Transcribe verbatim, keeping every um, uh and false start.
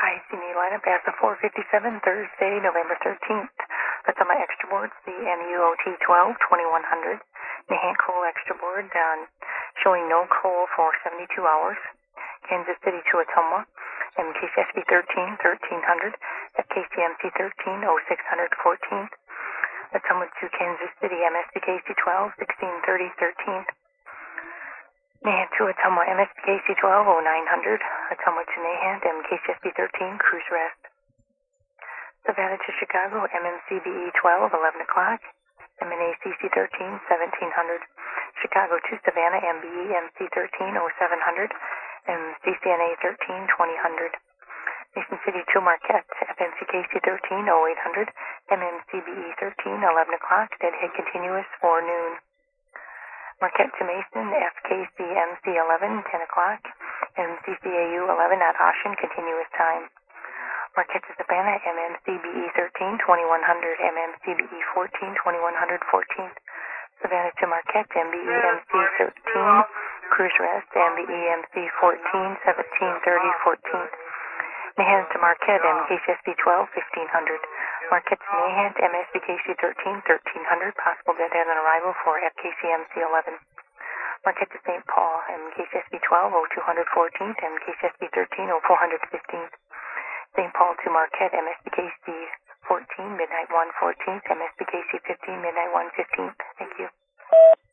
I C me lineup as the four fifty-seven, Thursday, November thirteenth. That's on my extra boards, the M U O T twelve, twenty-one hundred. Nahant coal extra board, um, showing no coal for seventy-two hours. Kansas City to Ottumwa, M K C S B thirteen, thirteen hundred. F K C M C thirteen, oh six hundred, fourteenth. Ottumwa to Kansas City, M S B K C twelve, sixteen thirty, thirteenth. Nahant to Ottumwa, M S B K C twelve, oh nine hundred. Ottumwa to Nahant, M K C S B thirteen, cruise rest. Savannah to Chicago, M M C B E twelve, eleven o'clock. M N A C C thirteen, seventeen hundred. Chicago to Savannah, M B E M C thirteen, oh seven hundred. M C C N A thirteen, twenty hundred. Mason City to Marquette, F M C K C thirteen, oh eight hundred. M M C B E thirteen, eleven o'clock. Deadhead continuous for noon. Marquette to Mason, F K C M C eleven, ten o'clock. M C C A U eleven at Ocean, continuous time. Marquette to Savannah, M M C B E thirteen, twenty-one hundred. M M C B E fourteen, twenty-one hundred, fourteenth. Savannah to Marquette, M B E M C thirteen, cruise rest. M B E M C fourteen, seventeen thirty, fourteenth. Nahant to Marquette, M K C S B twelve, fifteen hundred. Marquette to Nahant, M S B K C thirteen, thirteen hundred. Possible deadhead on arrival for F K C M C eleven. Marquette to Saint Paul, M K C S B twelve, oh two hundred, fourteenth. M K C S B thirteen, oh four hundred, fifteenth. Saint Paul to Marquette, M S B K C fourteen, midnight one, fourteenth. M S B K C fifteen, midnight one, fifteenth. Thank you.